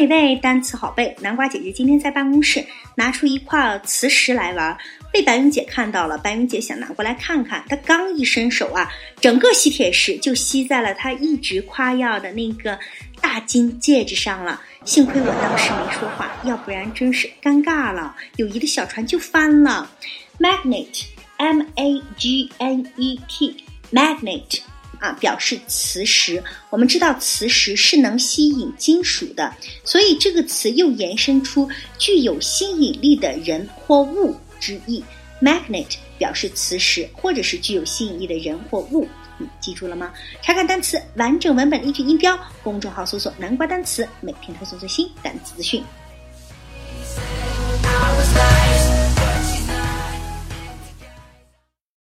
美味，单词好背。南瓜姐姐今天在办公室拿出一块磁石来玩，被白云姐看到了。白云姐想拿过来看看，她刚一伸手啊，整个吸铁石就吸在了她一直夸耀的那个大金戒指上了。幸亏我当时没说话，要不然真是尴尬了，友谊的小船就翻了。Magnet M-A-G-N-E-T Magnet表示磁石。我们知道磁石是能吸引金属的，所以这个词又延伸出具有吸引力的人或物之意。Magnet 表示磁石或者是具有吸引力的人或物。你记住了吗？查看单词完整文本依据音标，公众号搜索南瓜单词，每天推送最新单词资讯。